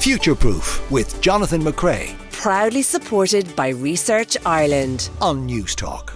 Future-Proof with Jonathan McRae. Proudly supported by Research Ireland on News Talk.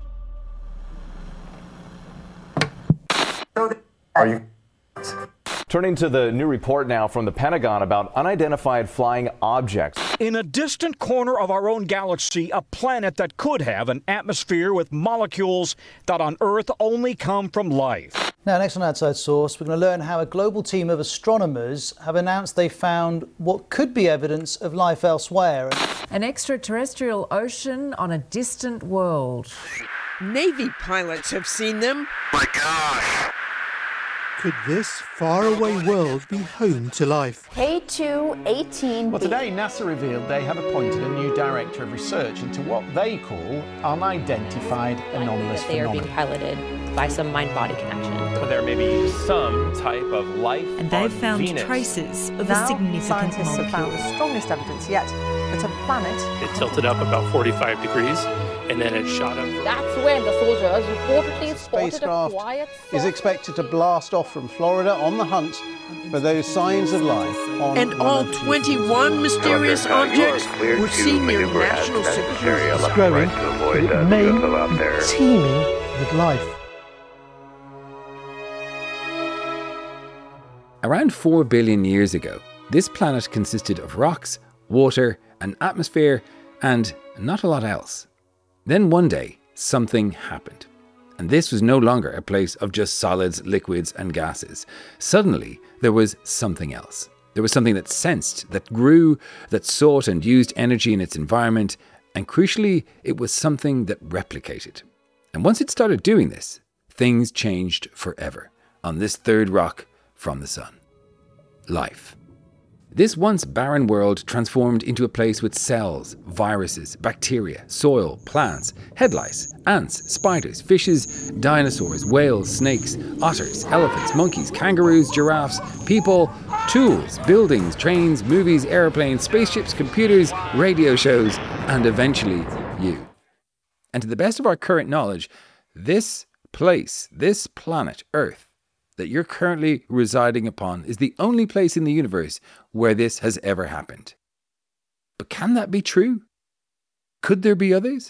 Are you? Turning to the new report now from the Pentagon about unidentified flying objects. In a distant corner of our own galaxy, a planet that could have an atmosphere with molecules that on Earth only come from life. Now, next on Outside Source, we're going to learn how a global team of astronomers have announced they found what could be evidence of life elsewhere. An extraterrestrial ocean on a distant world. Navy pilots have seen them. My gosh! Could this faraway world be home to life? K2-18b. Well, today NASA revealed they have appointed a new director of research into what they call unidentified anomalous phenomena. They are being piloted by some mind-body connection. So there may be some type of life and they've found Venus. Traces of now, a significant scientists molecule. have found the strongest evidence yet that a planet... It tilted up about 45 degrees, and then it shot up. That's when the soldiers reportedly spotted a quiet is expected to blast off from Florida on the hunt for those signs of life. And all 21 mysterious objects were seen near national security. It's growing, but it may be teeming with life. Around 4 billion years ago, this planet consisted of rocks, water, an atmosphere, and not a lot else. Then one day, something happened. And this was no longer a place of just solids, liquids, and gases. Suddenly, there was something else. There was something that sensed, that grew, that sought and used energy in its environment, and crucially, it was something that replicated. And once it started doing this, things changed forever on this third rock from the sun. Life. This once barren world transformed into a place with cells, viruses, bacteria, soil, plants, head lice, ants, spiders, fishes, dinosaurs, whales, snakes, otters, elephants, monkeys, kangaroos, giraffes, people, tools, buildings, trains, movies, airplanes, spaceships, computers, radio shows, and eventually you. And to the best of our current knowledge, this place, this planet, Earth, that you're currently residing upon is the only place in the universe where this has ever happened. But can that be true? Could there be others?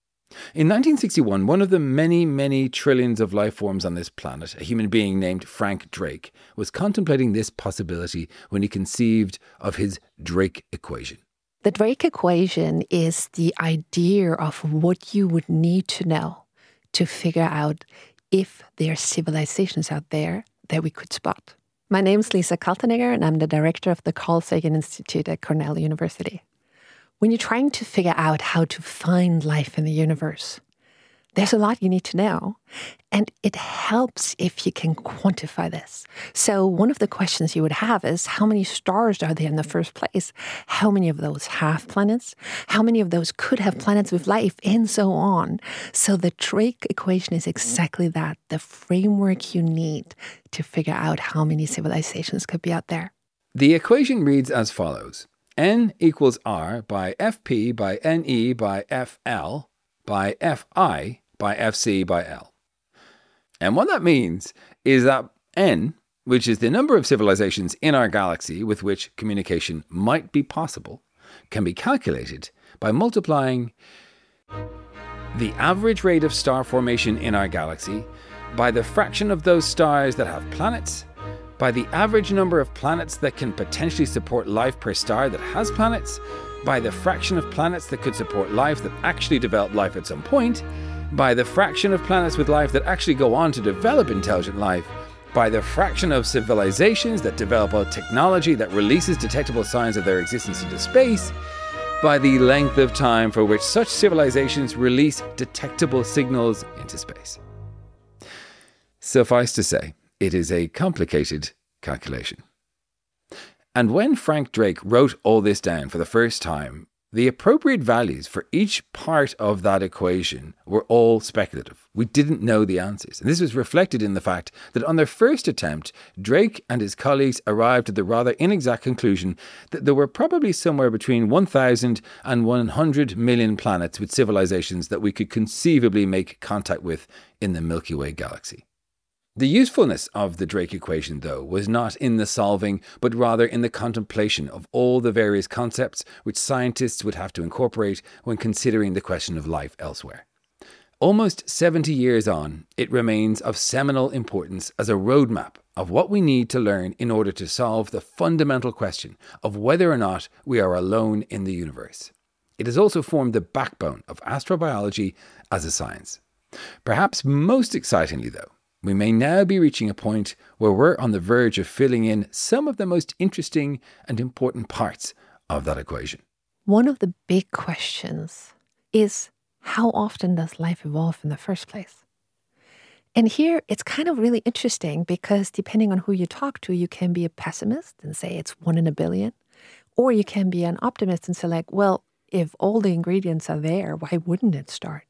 In 1961, one of the many, many trillions of life forms on this planet, a human being named Frank Drake, was contemplating this possibility when he conceived of his Drake equation. The Drake equation is the idea of what you would need to know to figure out if there are civilizations out there that we could spot. My name is Lisa Kaltenegger, and I'm the director of the Carl Sagan Institute at Cornell University. When you're trying to figure out how to find life in the universe, there's a lot you need to know, and it helps if you can quantify this. So one of the questions you would have is, how many stars are there in the first place? How many of those have planets? How many of those could have planets with life? And so on. So the Drake equation is exactly that, the framework you need to figure out how many civilizations could be out there. The equation reads as follows. N equals R by Fp by Ne by Fl by Fi by Fc by L. And what that means is that N, which is the number of civilizations in our galaxy with which communication might be possible, can be calculated by multiplying the average rate of star formation in our galaxy by the fraction of those stars that have planets, by the average number of planets that can potentially support life per star that has planets, by the fraction of planets that could support life that actually develop life at some point, by the fraction of planets with life that actually go on to develop intelligent life, by the fraction of civilizations that develop a technology that releases detectable signs of their existence into space, by the length of time for which such civilizations release detectable signals into space. Suffice to say, it is a complicated calculation. And when Frank Drake wrote all this down for the first time, the appropriate values for each part of that equation were all speculative. We didn't know the answers. And this was reflected in the fact that on their first attempt, Drake and his colleagues arrived at the rather inexact conclusion that there were probably somewhere between 1,000 and 100 million planets with civilizations that we could conceivably make contact with in the Milky Way galaxy. The usefulness of the Drake equation, though, was not in the solving, but rather in the contemplation of all the various concepts which scientists would have to incorporate when considering the question of life elsewhere. Almost 70 years on, it remains of seminal importance as a roadmap of what we need to learn in order to solve the fundamental question of whether or not we are alone in the universe. It has also formed the backbone of astrobiology as a science. Perhaps most excitingly, though, we may now be reaching a point where we're on the verge of filling in some of the most interesting and important parts of that equation. One of the big questions is, how often does life evolve in the first place? And here it's kind of really interesting because depending on who you talk to, you can be a pessimist and say it's 1 in a billion, or you can be an optimist and say like, well, if all the ingredients are there, why wouldn't it start?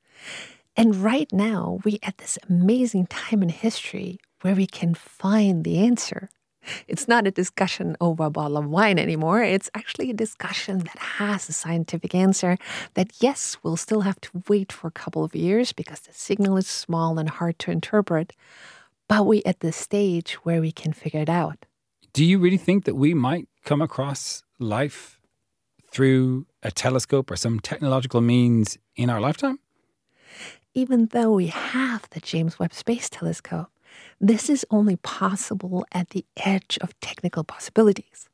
And right now, we're at this amazing time in history where we can find the answer. It's not a discussion over a bottle of wine anymore. It's actually a discussion that has a scientific answer that, yes, we'll still have to wait for a couple of years because the signal is small and hard to interpret. But we're at the stage where we can figure it out. Do you really think that we might come across life through a telescope or some technological means in our lifetime? Even though we have the James Webb Space Telescope, this is only possible at the edge of technical possibilities.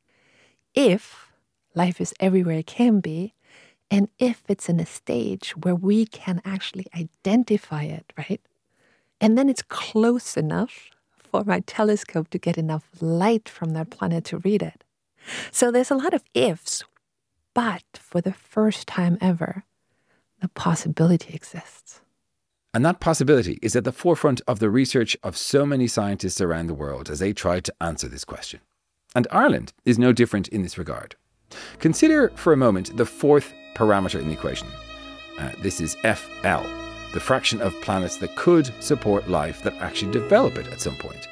If life is everywhere it can be, and if it's in a stage where we can actually identify it, right? And then it's close enough for my telescope to get enough light from that planet to read it. So there's a lot of ifs, but for the first time ever, the possibility exists. And that possibility is at the forefront of the research of so many scientists around the world as they try to answer this question. And Ireland is no different in this regard. Consider for a moment the fourth parameter in the equation. This is FL, the fraction of planets that could support life that actually develop it at some point.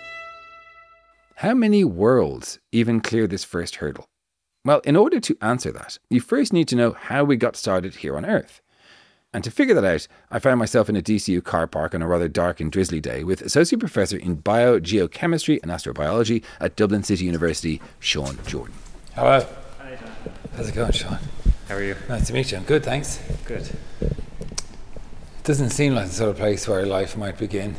How many worlds even clear this first hurdle? Well, in order to answer that, you first need to know how we got started here on Earth. And to figure that out, I found myself in a DCU car park on a rather dark and drizzly day with Associate Professor in Biogeochemistry and Astrobiology at Dublin City University, Sean Jordan. Hello. Hi, John. How's it going, Sean? How are you? Nice to meet you. I'm good, thanks. Good. It doesn't seem like the sort of place where life might begin.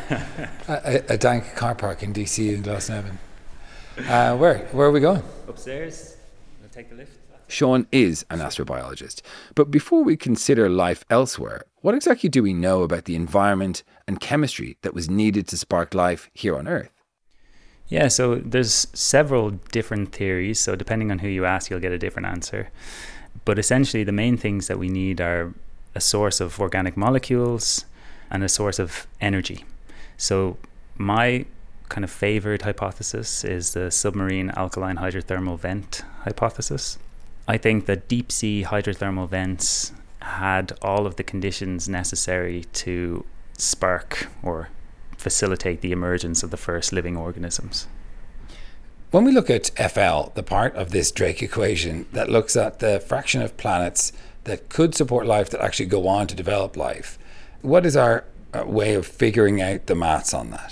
a dank car park in DCU in Glasnevin. Where are we going? Upstairs. We'll take the lift. Sean is an astrobiologist. But before we consider life elsewhere, what exactly do we know about the environment and chemistry that was needed to spark life here on Earth? Yeah, so there's several different theories. So depending on who you ask, you'll get a different answer. But essentially, the main things that we need are a source of organic molecules and a source of energy. So my kind of favored hypothesis is the submarine alkaline hydrothermal vent hypothesis. I think that deep sea hydrothermal vents had all of the conditions necessary to spark or facilitate the emergence of the first living organisms. When we look at FL, the part of this Drake equation that looks at the fraction of planets that could support life that actually go on to develop life, what is our way of figuring out the maths on that?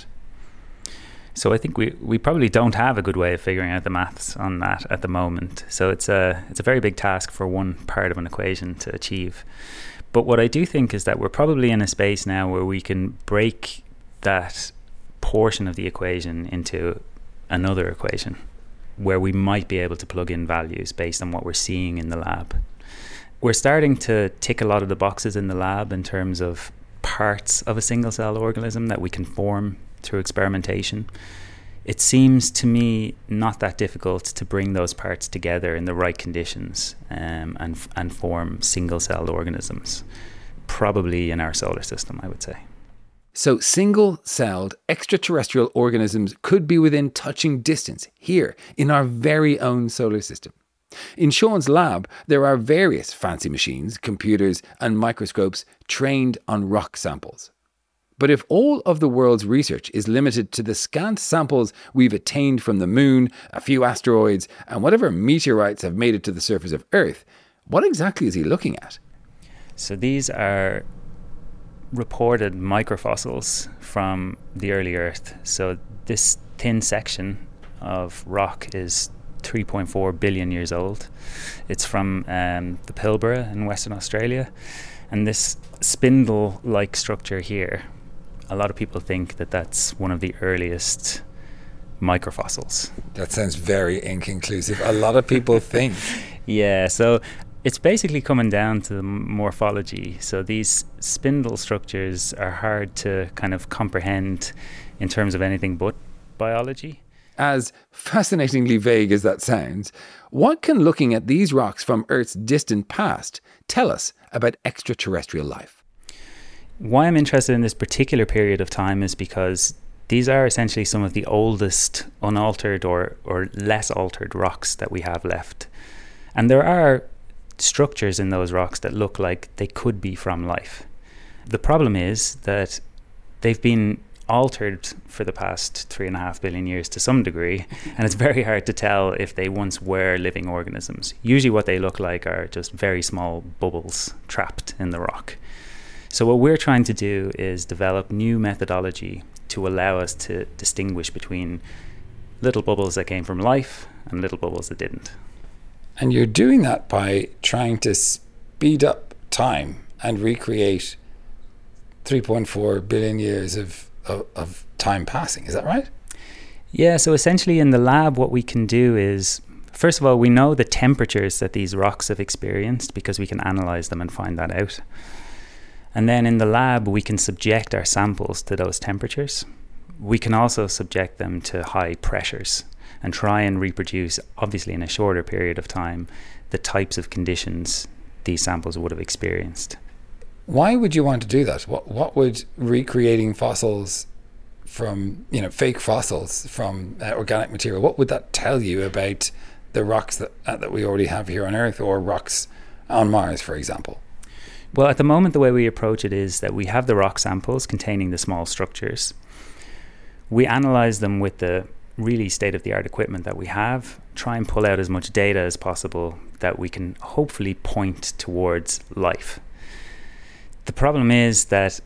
So I think we probably don't have a good way of figuring out the maths on that at the moment. So it's a very big task for one part of an equation to achieve. But what I do think is that we're probably in a space now where we can break that portion of the equation into another equation where we might be able to plug in values based on what we're seeing in the lab. We're starting to tick a lot of the boxes in the lab in terms of parts of a single cell organism that we can form through experimentation. It seems to me not that difficult to bring those parts together in the right conditions and form single-celled organisms, probably in our solar system, I would say. So single-celled extraterrestrial organisms could be within touching distance here in our very own solar system. In Sean's lab, there are various fancy machines, computers and microscopes trained on rock samples. But if all of the world's research is limited to the scant samples we've attained from the moon, a few asteroids, and whatever meteorites have made it to the surface of Earth, what exactly is he looking at? So these are reported microfossils from the early Earth. So this thin section of rock is 3.4 billion years old. It's from the Pilbara in Western Australia. And this spindle-like structure here, a lot of people think that that's one of the earliest microfossils. That sounds very inconclusive. A lot of people think. Yeah, so it's basically coming down to the morphology. So these spindle structures are hard to kind of comprehend in terms of anything but biology. As fascinatingly vague as that sounds, what can looking at these rocks from Earth's distant past tell us about extraterrestrial life? Why I'm interested in this particular period of time is because these are essentially some of the oldest unaltered or less altered rocks that we have left. And there are structures in those rocks that look like they could be from life. The problem is that they've been altered for the past 3.5 billion years to some degree, and it's very hard to tell if they once were living organisms. Usually what they look like are just very small bubbles trapped in the rock. So what we're trying to do is develop new methodology to allow us to distinguish between little bubbles that came from life and little bubbles that didn't. And you're doing that by trying to speed up time and recreate 3.4 billion years of time passing. Is that right? Yeah, so essentially in the lab what we can do is, first of all, we know the temperatures that these rocks have experienced because we can analyze them and find that out. And then in the lab we can subject our samples to those temperatures. We can also subject them to high pressures and try and reproduce, obviously in a shorter period of time, the types of conditions these samples would have experienced. Why would you want to do that? What would recreating fossils from, fake fossils from organic material, what would that tell you about the rocks that we already have here on Earth, or rocks on Mars, for example? Well, at the moment, the way we approach it is that we have the rock samples containing the small structures. We analyze them with the really state-of-the-art equipment that we have, try and pull out as much data as possible that we can hopefully point towards life. The problem is that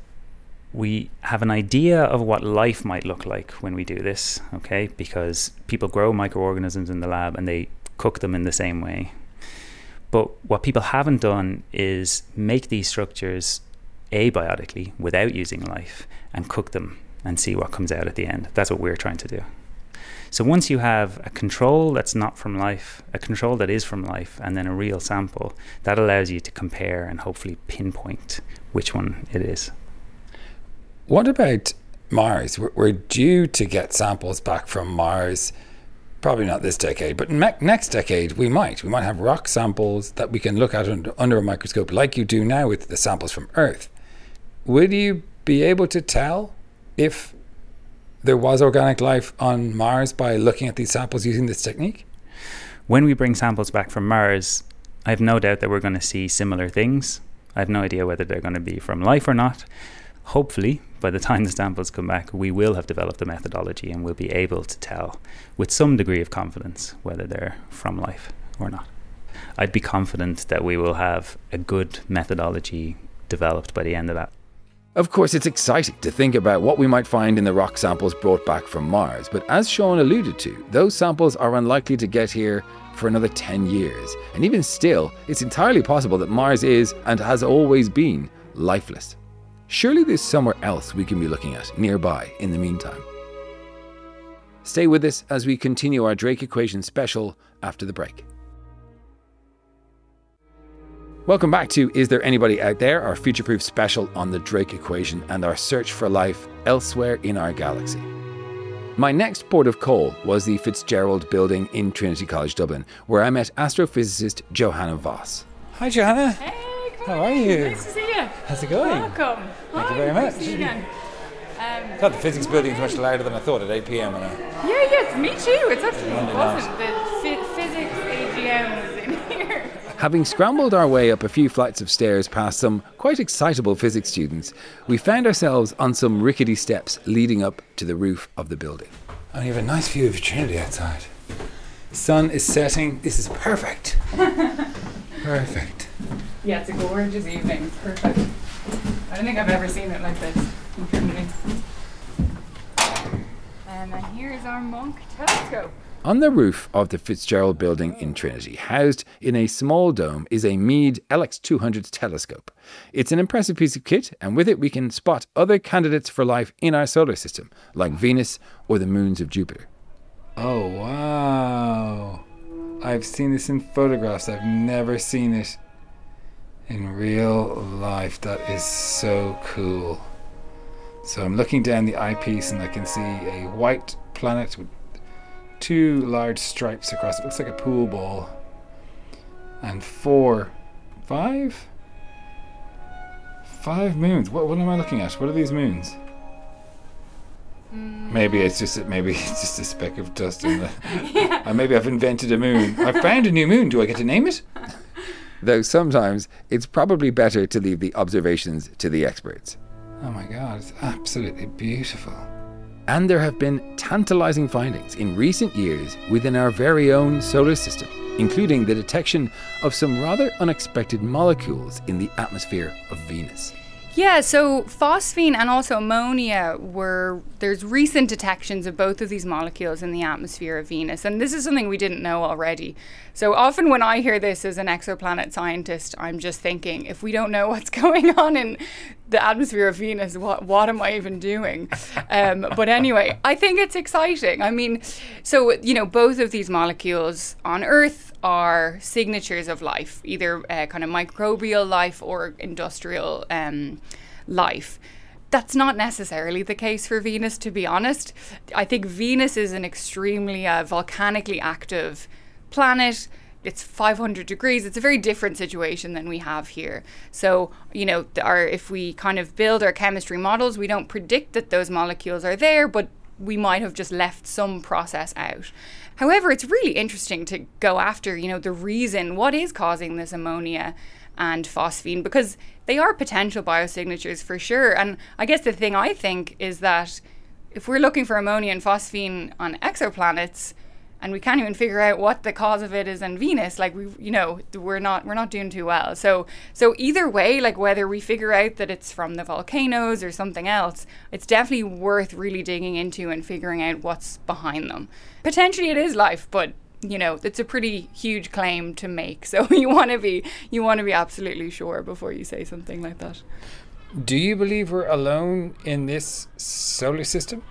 we have an idea of what life might look like when we do this, okay? Because people grow microorganisms in the lab and they cook them in the same way. But what people haven't done is make these structures abiotically without using life and cook them and see what comes out at the end. That's what we're trying to do. So once you have a control that's not from life, a control that is from life, and then a real sample, that allows you to compare and hopefully pinpoint which one it is. What about Mars? We're due to get samples back from Mars, probably not this decade, but next decade we might have rock samples that we can look at under a microscope like you do now with the samples from Earth. Would you be able to tell if there was organic life on Mars by looking at these samples using this technique? When we bring samples back from Mars, I have no doubt that we're going to see similar things. I have no idea whether they're going to be from life or not. Hopefully, by the time the samples come back, we will have developed a methodology and we'll be able to tell with some degree of confidence whether they're from life or not. I'd be confident that we will have a good methodology developed by the end of that. Of course, it's exciting to think about what we might find in the rock samples brought back from Mars, but as Sean alluded to, those samples are unlikely to get here for another 10 years. And even still, it's entirely possible that Mars is, and has always been, lifeless. Surely there's somewhere else we can be looking at nearby in the meantime. Stay with us as we continue our Drake Equation special after the break. Welcome back to Is There Anybody Out There, our future-proof special on the Drake Equation and our search for life elsewhere in our galaxy. My next port of call was the Fitzgerald Building in Trinity College Dublin, where I met astrophysicist Johanna Voss. Hi Johanna. Hey, how are you? Nice to see you. How's it going? Welcome. Thank you very much. Nice to see you again. I thought the physics building is much louder than I thought at 8 p.m. Yeah, me too. It's actually awesome. The physics AGM was in here. Having scrambled our way up a few flights of stairs past some quite excitable physics students, we found ourselves on some rickety steps leading up to the roof of the building. And you have a nice view of Trinity outside. Sun is setting. This is perfect. Perfect. Yeah, it's a gorgeous evening. It's perfect. I don't think I've ever seen it like this in Trinity. And then here's our Monk telescope. On the roof of the Fitzgerald Building in Trinity, housed in a small dome, is a Meade LX200 telescope. It's an impressive piece of kit, and with it we can spot other candidates for life in our solar system, like Venus or the moons of Jupiter. Oh, wow. I've seen this in photographs. I've never seen it in real life. That is so cool. So I'm looking down the eyepiece and I can see a white planet with 2 large stripes across it. Looks like a pool ball. And 5 moons. What am I looking at? What are these moons? Maybe it's just a speck of dust in the. Yeah. Maybe I've invented a moon. I found a new moon. Do I get to name it? Though sometimes it's probably better to leave the observations to the experts. Oh my God, it's absolutely beautiful. And there have been tantalizing findings in recent years within our very own solar system, including the detection of some rather unexpected molecules in the atmosphere of Venus. Yeah, so phosphine and also ammonia there's recent detections of both of these molecules in the atmosphere of Venus. And this is something we didn't know already. So often when I hear this as an exoplanet scientist, I'm just thinking, if we don't know what's going on in the atmosphere of Venus, what am I even doing? But anyway, I think it's exciting. I mean, so, both of these molecules on Earth are signatures of life, either kind of microbial life or industrial life. That's not necessarily the case for Venus, to be honest. I think Venus is an extremely volcanically active planet. It's 500 degrees. It's a very different situation than we have here. So, if we kind of build our chemistry models, we don't predict that those molecules are there, but we might have just left some process out. However, it's really interesting to go after, the reason, what is causing this ammonia and phosphine, because they are potential biosignatures for sure. And I guess the thing I think is that if we're looking for ammonia and phosphine on exoplanets, and we can't even figure out what the cause of it is in Venus, we're not doing too well. So either way, whether we figure out that it's from the volcanoes or something else, it's definitely worth really digging into and figuring out what's behind them. Potentially it is life, but it's a pretty huge claim to make. So you want to be absolutely sure before you say something like that. Do you believe we're alone in this solar system?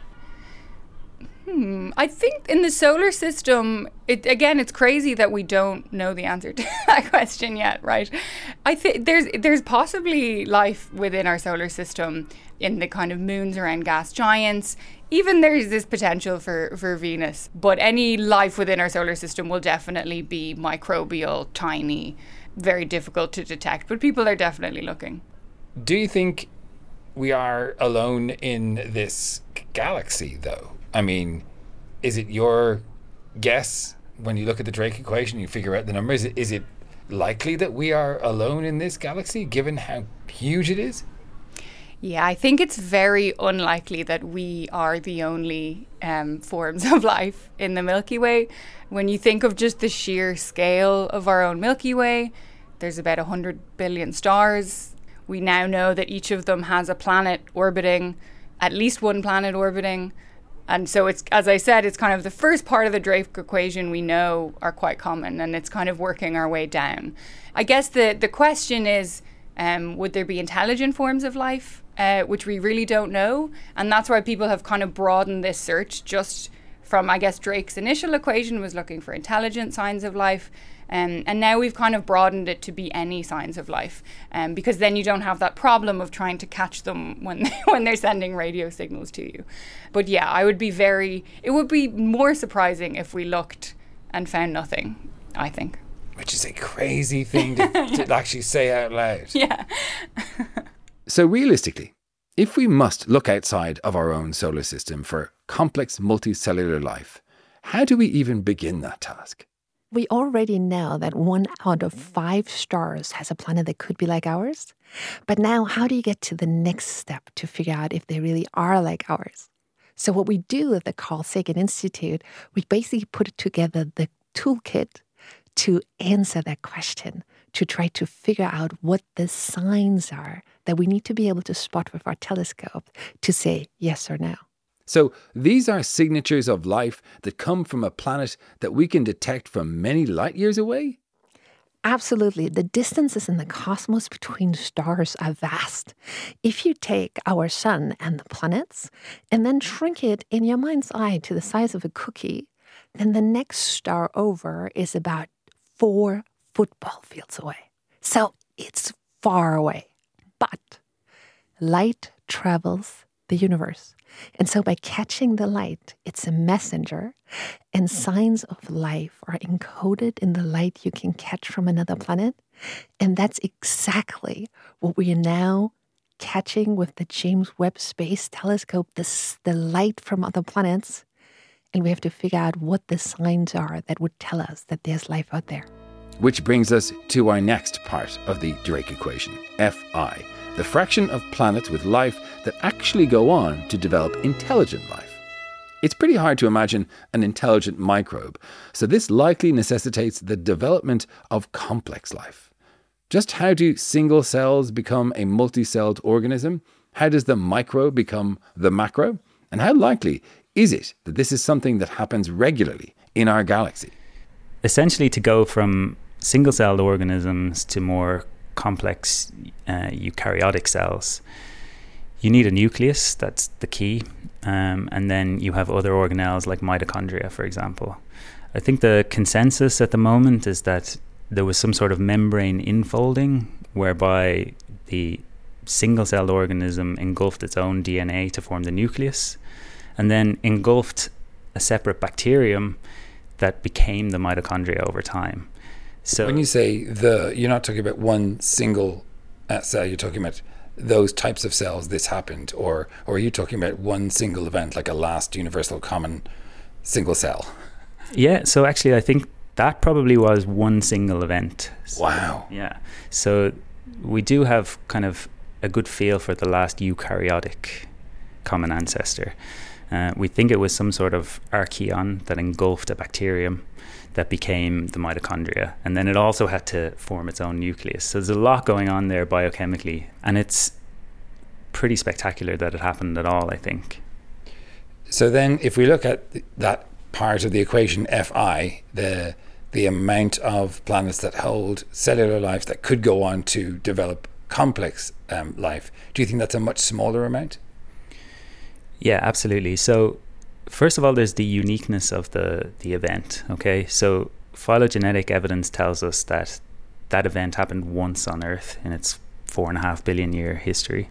I think in the solar system, it's crazy that we don't know the answer to that question yet, right? I think there's possibly life within our solar system in the kind of moons around gas giants. Even there's this potential for Venus, but any life within our solar system will definitely be microbial, tiny, very difficult to detect, but people are definitely looking. Do you think we are alone in this galaxy, though? I mean, is it your guess when you look at the Drake equation, you figure out the numbers? Is it likely that we are alone in this galaxy, given how huge it is? Yeah, I think it's very unlikely that we are the only forms of life in the Milky Way. When you think of just the sheer scale of our own Milky Way, there's about 100 billion stars. We now know that each of them has a planet orbiting, at least one planet orbiting. And so it's, as I said, it's kind of the first part of the Drake equation we know are quite common, and it's kind of working our way down. I guess the question is, would there be intelligent forms of life, which we really don't know? And that's why people have kind of broadened this search just from, I guess, Drake's initial equation was looking for intelligent signs of life. And now we've kind of broadened it to be any signs of life, because then you don't have that problem of trying to catch them when they're sending radio signals to you. But yeah, it would be more surprising if we looked and found nothing, I think. Which is a crazy thing to actually say out loud. Yeah. So realistically, if we must look outside of our own solar system for complex multicellular life, how do we even begin that task? We already know that 1 out of 5 stars has a planet that could be like ours. But now, how do you get to the next step to figure out if they really are like ours? So what we do at the Carl Sagan Institute, we basically put together the toolkit to answer that question, to try to figure out what the signs are that we need to be able to spot with our telescope to say yes or no. So these are signatures of life that come from a planet that we can detect from many light years away? Absolutely. The distances in the cosmos between stars are vast. If you take our sun and the planets and then shrink it in your mind's eye to the size of a cookie, then the next star over is about 4 football fields away. So it's far away. But light travels the universe. And so by catching the light, it's a messenger, and signs of life are encoded in the light you can catch from another planet. And that's exactly what we are now catching with the James Webb Space Telescope, the light from other planets. And we have to figure out what the signs are that would tell us that there's life out there. Which brings us to our next part of the Drake equation, Fi, the fraction of planets with life that actually go on to develop intelligent life. It's pretty hard to imagine an intelligent microbe, so this likely necessitates the development of complex life. Just how do single cells become a multi-celled organism? How does the micro become the macro? And how likely is it that this is something that happens regularly in our galaxy? Essentially, to go from single-celled organisms to more complex eukaryotic cells, you need a nucleus, that's the key, and then you have other organelles like mitochondria, for example. I think the consensus at the moment is that there was some sort of membrane infolding whereby the single-celled organism engulfed its own DNA to form the nucleus, and then engulfed a separate bacterium that became the mitochondria over time. So when you say you're not talking about one single cell, you're talking about those types of cells this happened, or are you talking about one single event, like a last universal common single cell? Yeah, so actually I think that probably was one single event. Wow. Yeah. So we do have kind of a good feel for the last eukaryotic common ancestor. We think it was some sort of archaeon that engulfed a bacterium that became the mitochondria, and then it also had to form its own nucleus. So there's a lot going on there biochemically, and it's pretty spectacular that it happened at all, I think. So then if we look at that part of the equation Fi, the amount of planets that hold cellular life that could go on to develop complex life, do you think that's a much smaller amount? Yeah, absolutely. So first of all, there's the uniqueness of the event, okay? So phylogenetic evidence tells us that that event happened once on Earth in its 4.5 billion year history.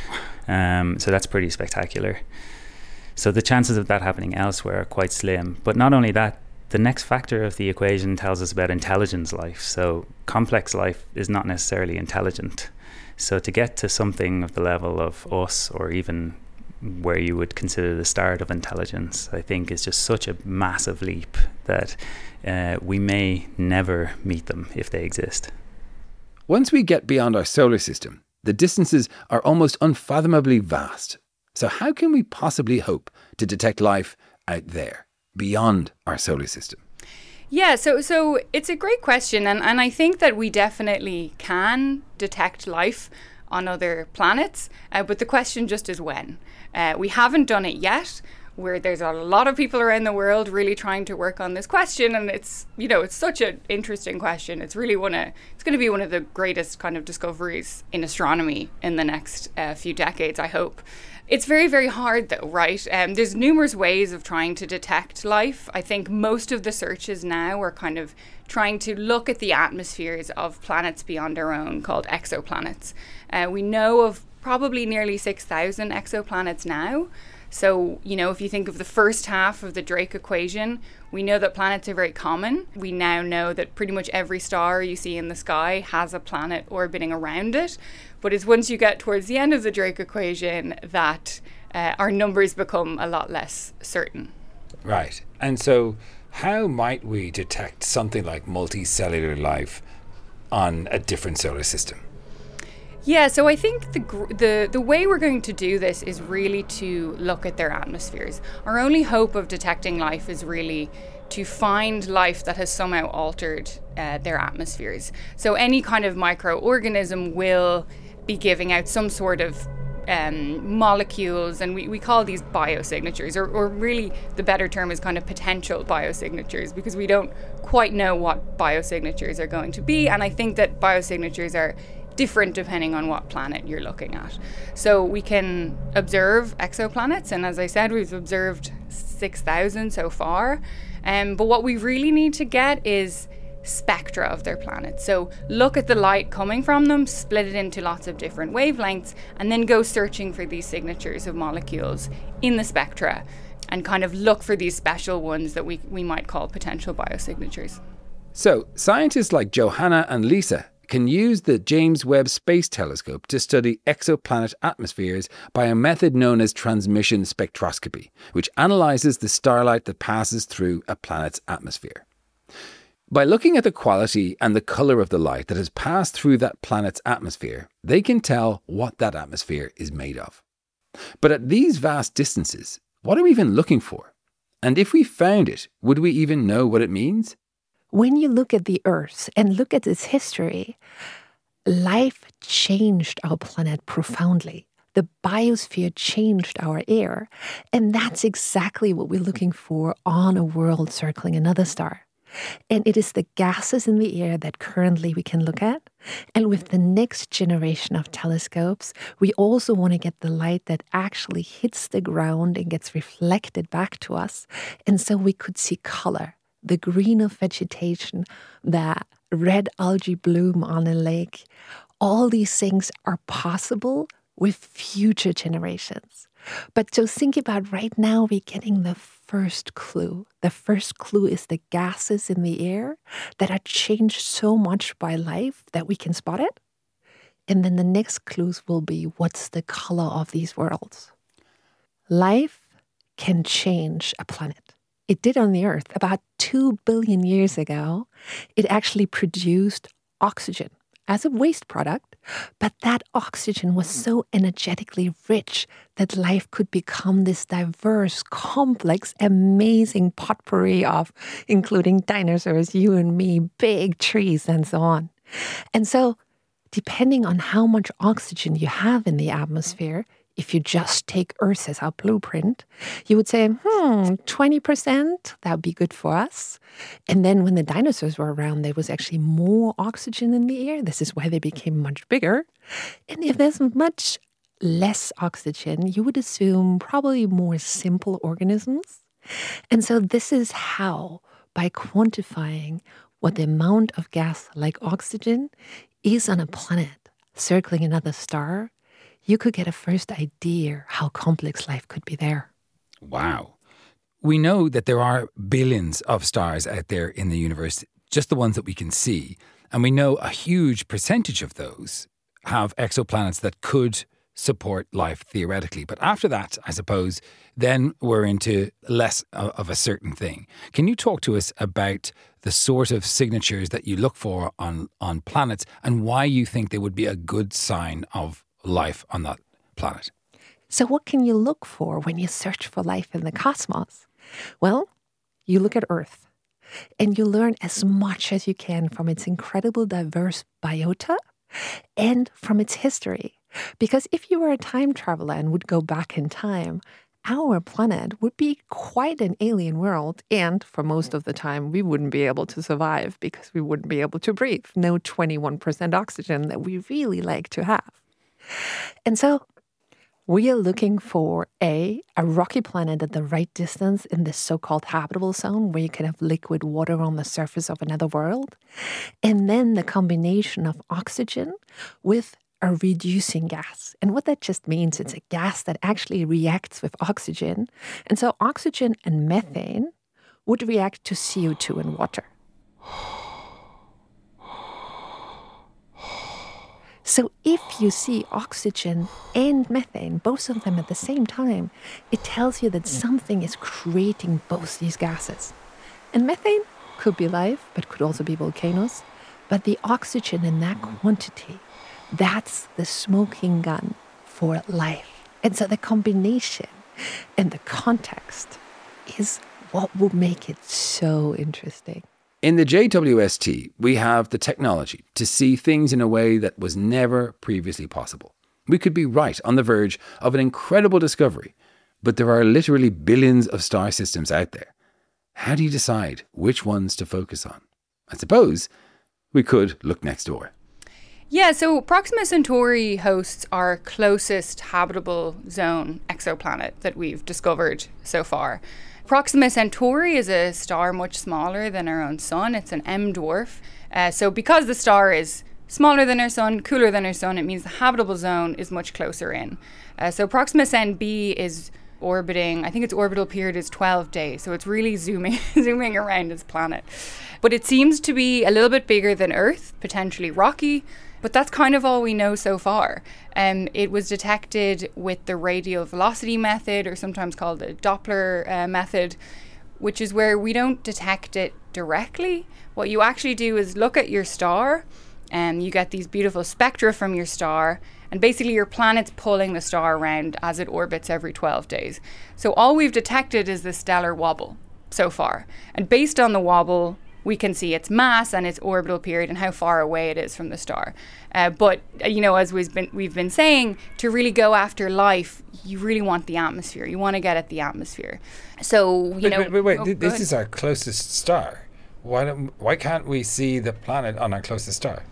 So that's pretty spectacular. So the chances of that happening elsewhere are quite slim. But not only that, the next factor of the equation tells us about intelligence life. So complex life is not necessarily intelligent. So to get to something of the level of us, or even where you would consider the start of intelligence, I think is just such a massive leap that we may never meet them if they exist. Once we get beyond our solar system, the distances are almost unfathomably vast. So how can we possibly hope to detect life out there, beyond our solar system? Yeah, so it's a great question, and I think that we definitely can detect life on other planets, but the question just is when. We haven't done it yet, where there's a lot of people around the world really trying to work on this question, and it's such an interesting question. It's really it's going to be one of the greatest kind of discoveries in astronomy in the next few decades, I hope. It's very, very hard though, right? There's numerous ways of trying to detect life. I think most of the searches now are kind of trying to look at the atmospheres of planets beyond our own, called exoplanets. We know of probably nearly 6,000 exoplanets now. So, if you think of the first half of the Drake equation, we know that planets are very common. We now know that pretty much every star you see in the sky has a planet orbiting around it. But it's once you get towards the end of the Drake equation that our numbers become a lot less certain. Right. And so how might we detect something like multicellular life on a different solar system? Yeah, so I think the way we're going to do this is really to look at their atmospheres. Our only hope of detecting life is really to find life that has somehow altered their atmospheres. So any kind of microorganism will be giving out some sort of molecules, and we call these biosignatures, or really the better term is kind of potential biosignatures, because we don't quite know what biosignatures are going to be, and I think that biosignatures are different depending on what planet you're looking at. So we can observe exoplanets, and as I said, we've observed 6,000 so far, but what we really need to get is spectra of their planets. So look at the light coming from them, split it into lots of different wavelengths, and then go searching for these signatures of molecules in the spectra and kind of look for these special ones that we might call potential biosignatures. So scientists like Johanna and Lisa can use the James Webb Space Telescope to study exoplanet atmospheres by a method known as transmission spectroscopy, which analyses the starlight that passes through a planet's atmosphere. By looking at the quality and the colour of the light that has passed through that planet's atmosphere, they can tell what that atmosphere is made of. But at these vast distances, what are we even looking for? And if we found it, would we even know what it means? When you look at the Earth and look at its history, life changed our planet profoundly. The biosphere changed our air. And that's exactly what we're looking for on a world circling another star. And it is the gases in the air that currently we can look at. And with the next generation of telescopes, we also want to get the light that actually hits the ground and gets reflected back to us. And so we could see color, the green of vegetation, the red algae bloom on a lake. All these things are possible with future generations. But so think about right now, we're getting the first clue. The first clue is the gases in the air that are changed so much by life that we can spot it. And then the next clues will be, what's the color of these worlds? Life can change a planet. It did on the Earth. About 2 billion years ago, it actually produced oxygen as a waste product, but that oxygen was so energetically rich that life could become this diverse, complex, amazing potpourri of, including dinosaurs, you and me, big trees, and so on. And so, depending on how much oxygen you have in the atmosphere, if you just take Earth as our blueprint, you would say, 20%, that would be good for us. And then when the dinosaurs were around, there was actually more oxygen in the air. This is why they became much bigger. And if there's much less oxygen, you would assume probably more simple organisms. And so this is how, by quantifying what the amount of gas like oxygen is on a planet circling another star, you could get a first idea how complex life could be there. Wow. We know that there are billions of stars out there in the universe, just the ones that we can see. And we know a huge percentage of those have exoplanets that could support life theoretically. But after that, I suppose, then we're into less of a certain thing. Can you talk to us about the sort of signatures that you look for on planets and why you think they would be a good sign of life on that planet? So what can you look for when you search for life in the cosmos? Well, you look at Earth and you learn as much as you can from its incredible diverse biota and from its history. Because if you were a time traveler and would go back in time, our planet would be quite an alien world. And for most of the time, we wouldn't be able to survive because we wouldn't be able to breathe. No 21% oxygen that we really like to have. And so we are looking for a rocky planet at the right distance in this so-called habitable zone where you can have liquid water on the surface of another world. And then the combination of oxygen with a reducing gas. And what that just means, it's a gas that actually reacts with oxygen. And so oxygen and methane would react to CO2 and water. So if you see oxygen and methane, both of them at the same time, it tells you that something is creating both these gases. And methane could be life, but could also be volcanoes. But the oxygen in that quantity, that's the smoking gun for life. And so the combination and the context is What would make it so interesting? In the JWST, we have the technology to see things in a way that was never previously possible. We could be right on the verge of an incredible discovery, but there are literally billions of star systems out there. How do you decide which ones to focus on? I suppose we could look next door. Yeah, so Proxima Centauri hosts our closest habitable zone exoplanet that we've discovered so far. Proxima Centauri is a star much smaller than our own sun. It's an M dwarf. So because the star is smaller than our sun, cooler than our sun, it means the habitable zone is much closer in. So Proxima Cent B is orbiting, I think its orbital period is 12 days. So it's really zooming around its planet. But it seems to be a little bit bigger than Earth, potentially rocky. But that's kind of all we know so far. It was detected with the radial velocity method, or sometimes called the Doppler method, which is where we don't detect it directly. What you actually do is look at your star, and you get these beautiful spectra from your star, and basically your planet's pulling the star around as it orbits every 12 days. So all we've detected is the stellar wobble so far. And based on the wobble, we can see its mass and its orbital period and how far away it is from the star. But, as we've been saying, to really go after life, you really want the atmosphere. You want to get at the atmosphere. So, Wait. This is our closest star. Why can't we see the planet on our closest star?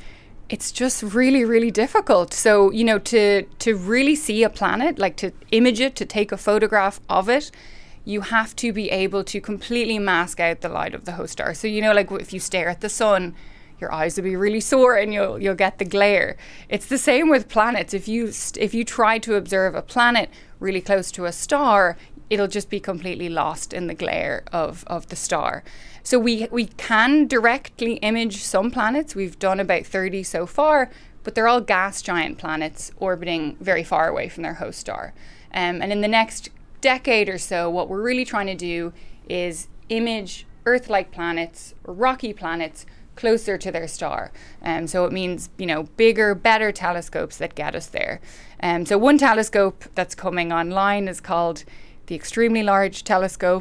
It's just really, really difficult. So, to really see a planet, like to image it, to take a photograph of it, you have to be able to completely mask out the light of the host star. So, like if you stare at the sun, your eyes will be really sore and you'll get the glare. It's the same with planets. If you try to observe a planet really close to a star, it'll just be completely lost in the glare of the star. So we can directly image some planets. We've done about 30 so far, but they're all gas giant planets orbiting very far away from their host star. And in the next decade or so, what we're really trying to do is image Earth-like planets, or rocky planets, closer to their star. So it means, bigger, better telescopes that get us there. So one telescope that's coming online is called the Extremely Large Telescope.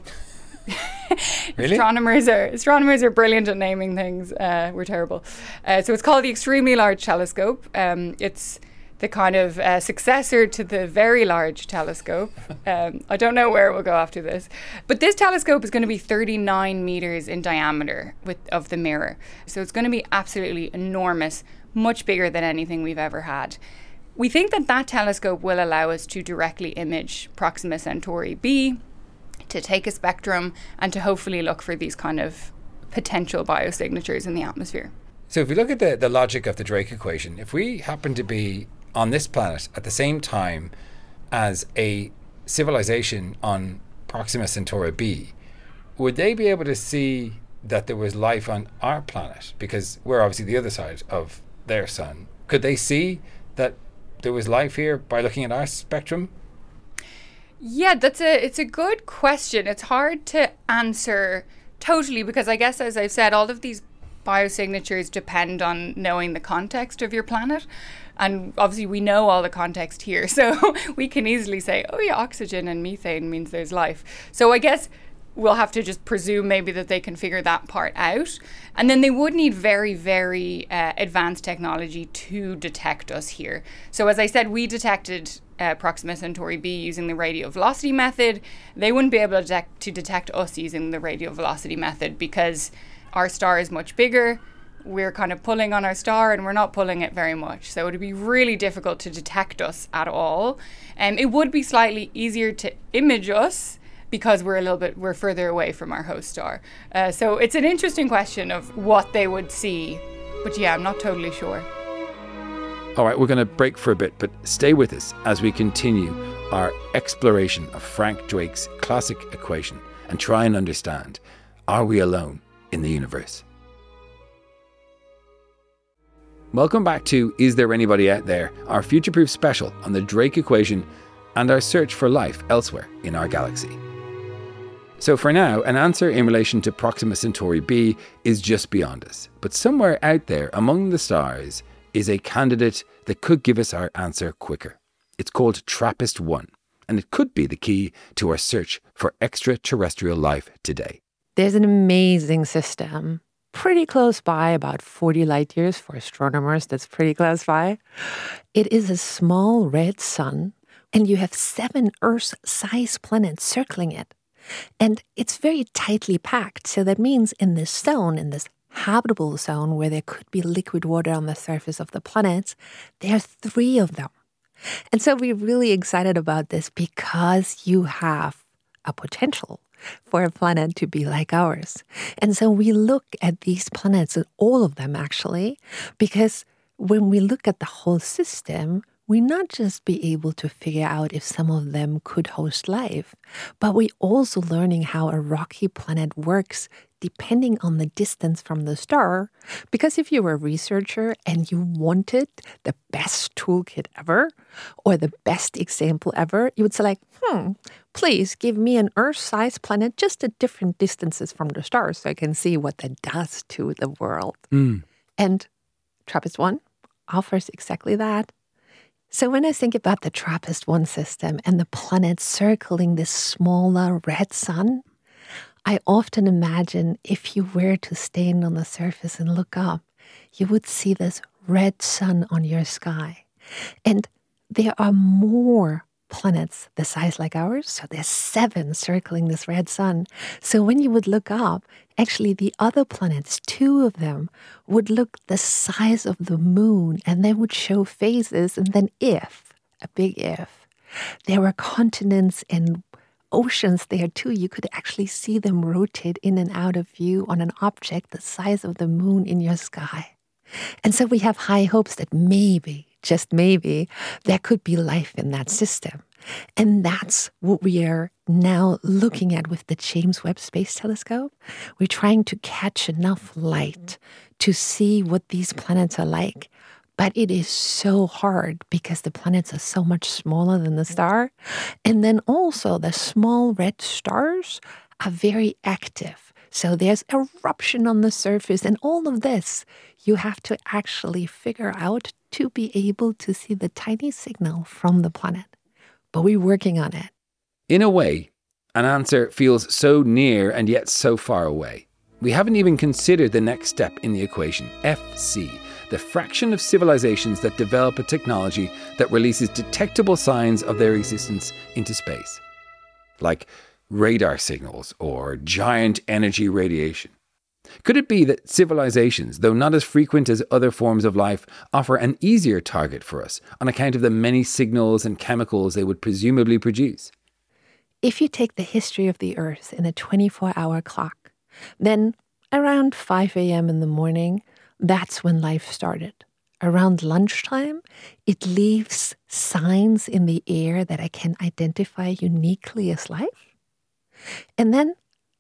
Really? Astronomers are brilliant at naming things. We're terrible. So it's called the Extremely Large Telescope. It's the kind of successor to the Very Large Telescope. I don't know where it will go after this. But this telescope is going to be 39 meters in diameter of the mirror. So it's going to be absolutely enormous, much bigger than anything we've ever had. We think that telescope will allow us to directly image Proxima Centauri B, to take a spectrum, and to hopefully look for these kind of potential biosignatures in the atmosphere. So if we look at the logic of the Drake equation, if we happen to be on this planet at the same time as a civilization on Proxima Centauri B, would they be able to see that there was life on our planet? Because we're obviously the other side of their sun. Could they see that there was life here by looking at our spectrum? Yeah, it's a good question. It's hard to answer totally because I guess, as I've said, all of these biosignatures depend on knowing the context of your planet. And obviously we know all the context here. So we can easily say, oh yeah, oxygen and methane means there's life. So I guess we'll have to just presume maybe that they can figure that part out. And then they would need very, very advanced technology to detect us here. So as I said, we detected Proxima Centauri B using the radial velocity method. They wouldn't be able to detect us using the radial velocity method because our star is much bigger. We're kind of pulling on our star and we're not pulling it very much. So it would be really difficult to detect us at all. It would be slightly easier to image us because we're further away from our host star. So it's an interesting question of what they would see. But yeah, I'm not totally sure. All right, we're going to break for a bit, but stay with us as we continue our exploration of Frank Drake's classic equation and try and understand, are we alone in the universe? Welcome back to Is There Anybody Out There, our future-proof special on the Drake equation and our search for life elsewhere in our galaxy. So for now, an answer in relation to Proxima Centauri B is just beyond us. But somewhere out there among the stars is a candidate that could give us our answer quicker. It's called TRAPPIST-1, and it could be the key to our search for extraterrestrial life today. There's an amazing system pretty close by, about 40 light years for astronomers. That's pretty close by. It is a small red sun, and you have 7 Earth-sized planets circling it. And it's very tightly packed. So that means in this zone, in this habitable zone where there could be liquid water on the surface of the planets, there are 3 of them. And so we're really excited about this because you have a potential for a planet to be like ours. And so we look at these planets, all of them actually, because when we look at the whole system, we not just be able to figure out if some of them could host life, but we're also learning how a rocky planet works depending on the distance from the star. Because if you were a researcher and you wanted the best toolkit ever or the best example ever, you would say like, please give me an Earth-sized planet just at different distances from the star so I can see what that does to the world. And TRAPPIST-1 offers exactly that. So when I think about the TRAPPIST-1 system and the planets circling this smaller red sun, I often imagine if you were to stand on the surface and look up, you would see this red sun on your sky. And there are more planets the size like ours. So there's 7 circling this red sun. So when you would look up, actually the other planets, 2 of them, would look the size of the moon and they would show phases. And then if, a big if, there were continents and oceans there too, you could actually see them rotate in and out of view on an object the size of the moon in your sky. And so we have high hopes that maybe, just maybe, there could be life in that system. And that's what we are now looking at with the James Webb Space Telescope. We're trying to catch enough light to see what these planets are like. But it is so hard because the planets are so much smaller than the star. And then also the small red stars are very active. So there's eruption on the surface and all of this you have to actually figure out to be able to see the tiny signal from the planet. But we're working on it. In a way, an answer feels so near and yet so far away. We haven't even considered the next step in the equation, FC, the fraction of civilizations that develop a technology that releases detectable signs of their existence into space, like radar signals or giant energy radiation. Could it be that civilizations, though not as frequent as other forms of life, offer an easier target for us on account of the many signals and chemicals they would presumably produce? If you take the history of the Earth in a 24-hour clock, then around 5 a.m. in the morning, that's when life started. Around lunchtime, it leaves signs in the air that I can identify uniquely as life. And then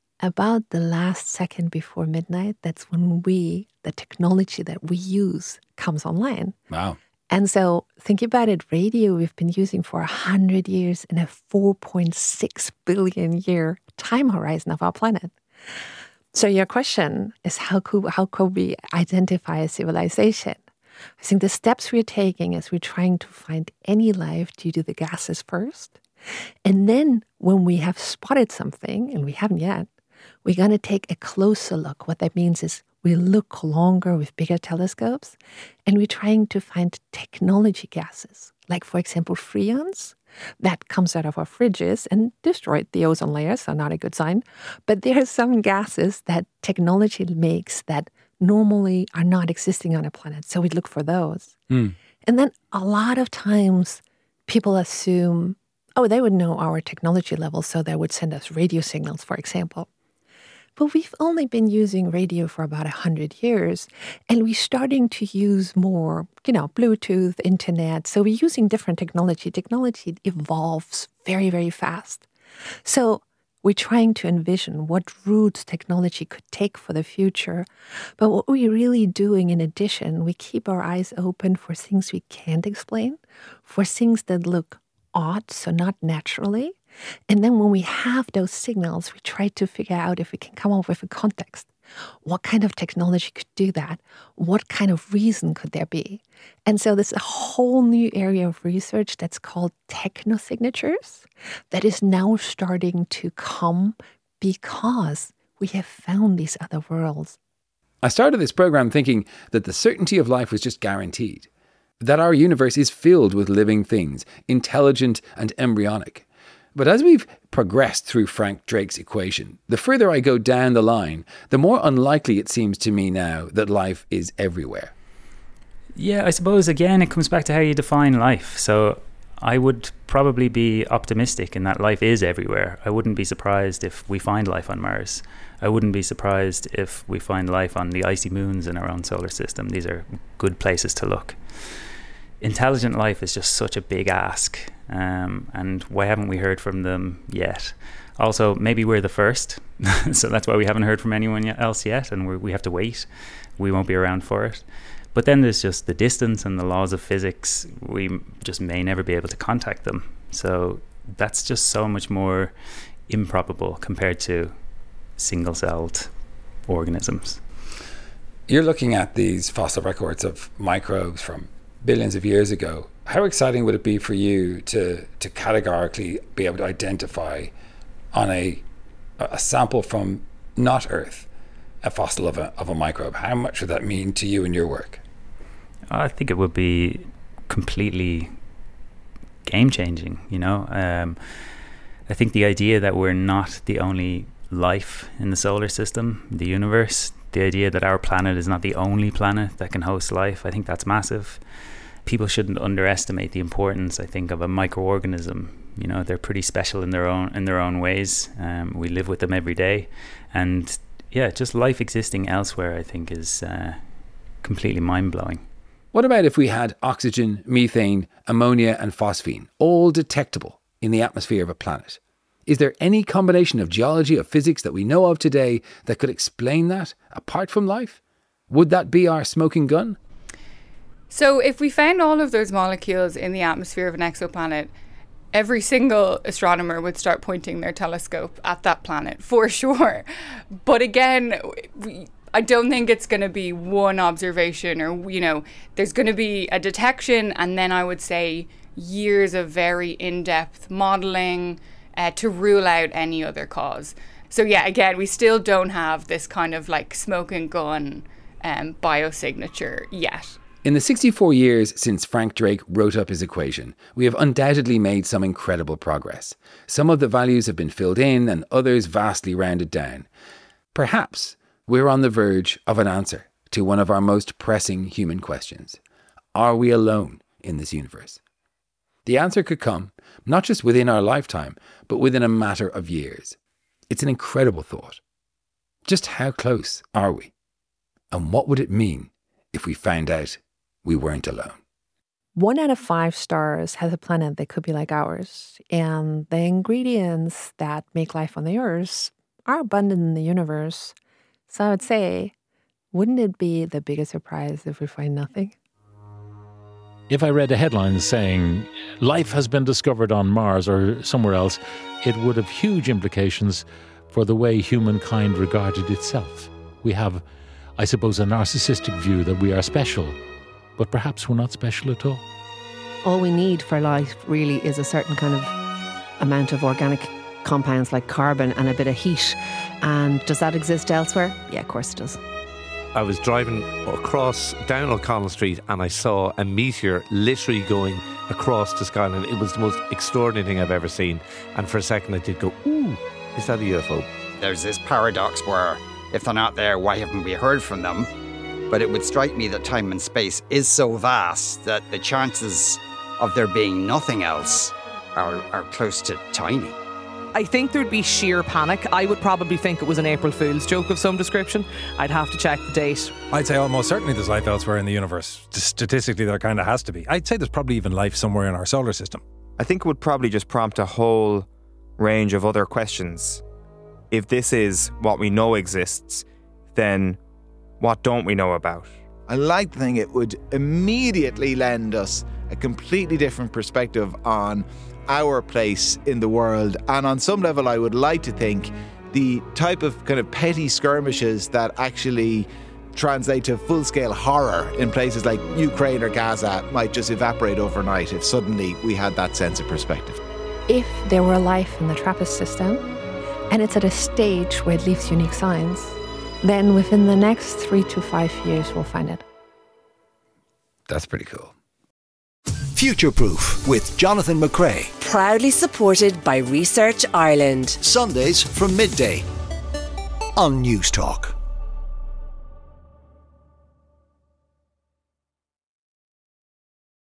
about the last second before midnight, that's when the technology that we use comes online. Wow. And so think about it, radio we've been using for 100 years in a 4.6 billion year time horizon of our planet. So your question is how could we identify a civilization? I think the steps we're taking is we're trying to find any life due to the gases first. And then when we have spotted something, and we haven't yet, we're going to take a closer look. What that means is we look longer with bigger telescopes, and we're trying to find technology gases, like, for example, freons that comes out of our fridges and destroyed the ozone layer, so not a good sign. But there are some gases that technology makes that normally are not existing on a planet, so we look for those. And then a lot of times people assume, they would know our technology level, so they would send us radio signals, for example. But we've only been using radio for about 100 years, and we're starting to use more, Bluetooth, internet. So we're using different technology. Technology evolves very, very fast. So we're trying to envision what routes technology could take for the future. But what we're really doing in addition, we keep our eyes open for things we can't explain, for things that look odd, so not naturally. And then when we have those signals, we try to figure out if we can come up with a context. What kind of technology could do that? What kind of reason could there be? And so there's a whole new area of research that's called technosignatures that is now starting to come because we have found these other worlds. I started this program thinking that the certainty of life was just guaranteed, that our universe is filled with living things, intelligent and embryonic. But as we've progressed through Frank Drake's equation, the further I go down the line, the more unlikely it seems to me now that life is everywhere. Yeah, I suppose, again, it comes back to how you define life. So I would probably be optimistic in that life is everywhere. I wouldn't be surprised if we find life on Mars. I wouldn't be surprised if we find life on the icy moons in our own solar system. These are good places to look. Intelligent life is just such a big ask. And why haven't we heard from them yet? Also, maybe we're the first. So that's why we haven't heard from anyone else yet. And we have to wait. We won't be around for it. But then there's just the distance and the laws of physics. We just may never be able to contact them. So that's just so much more improbable compared to single-celled organisms. You're looking at these fossil records of microbes from billions of years ago. How exciting would it be for you to categorically be able to identify on a sample from not Earth a fossil of a microbe? How much would that mean to you and your work? I think it would be completely game-changing, you know. I think the idea that we're not the only life in the solar system, the universe, the idea that our planet is not the only planet that can host life, I think that's massive. People shouldn't underestimate the importance, I think, of a microorganism. You know, they're pretty special in their own ways. We live with them every day, and yeah, just life existing elsewhere, I think, is completely mind-blowing. What about if we had oxygen, methane, ammonia and phosphine, all detectable in the atmosphere of a planet? Is there any combination of geology, of physics that we know of today that could explain that, apart from life? Would that be our smoking gun? So if we found all of those molecules in the atmosphere of an exoplanet, every single astronomer would start pointing their telescope at that planet, for sure. But again, I don't think it's going to be one observation or, you know, there's going to be a detection and then I would say years of very in-depth modelling to rule out any other cause. So yeah, again, we still don't have this kind of like smoking gun biosignature yet. In the 64 years since Frank Drake wrote up his equation, we have undoubtedly made some incredible progress. Some of the values have been filled in and others vastly rounded down. Perhaps we're on the verge of an answer to one of our most pressing human questions. Are we alone in this universe? The answer could come, not just within our lifetime, but within a matter of years. It's an incredible thought. Just how close are we? And what would it mean if we found out we weren't alone? 1 out of 5 stars has a planet that could be like ours, and the ingredients that make life on the Earth are abundant in the universe. So I would say, wouldn't it be the biggest surprise if we find nothing? If I read a headline saying life has been discovered on Mars or somewhere else, it would have huge implications for the way humankind regarded itself. We have, I suppose, a narcissistic view that we are special, but perhaps we're not special at all. All we need for life really is a certain kind of amount of organic compounds like carbon and a bit of heat. And does that exist elsewhere? Yeah, of course it does. I was driving down O'Connell Street and I saw a meteor literally going across the sky, and it was the most extraordinary thing I've ever seen. And for a second I did go, ooh, is that a UFO? There's this paradox where if they're not there, why haven't we heard from them? But it would strike me that time and space is so vast that the chances of there being nothing else are close to tiny. I think there'd be sheer panic. I would probably think it was an April Fool's joke of some description. I'd have to check the date. I'd say almost certainly there's life elsewhere in the universe. Statistically, there kind of has to be. I'd say there's probably even life somewhere in our solar system. I think it would probably just prompt a whole range of other questions. If this is what we know exists, then what don't we know about? I like to think it would immediately lend us a completely different perspective on our place in the world. And on some level, I would like to think the type of kind of petty skirmishes that actually translate to full-scale horror in places like Ukraine or Gaza might just evaporate overnight if suddenly we had that sense of perspective. If there were life in the TRAPPIST system, and it's at a stage where it leaves unique signs, then within the next 3 to 5 years we'll find it. That's pretty cool. Future Proof with Jonathan McCrea. Proudly supported by Research Ireland. Sundays from midday on News Talk.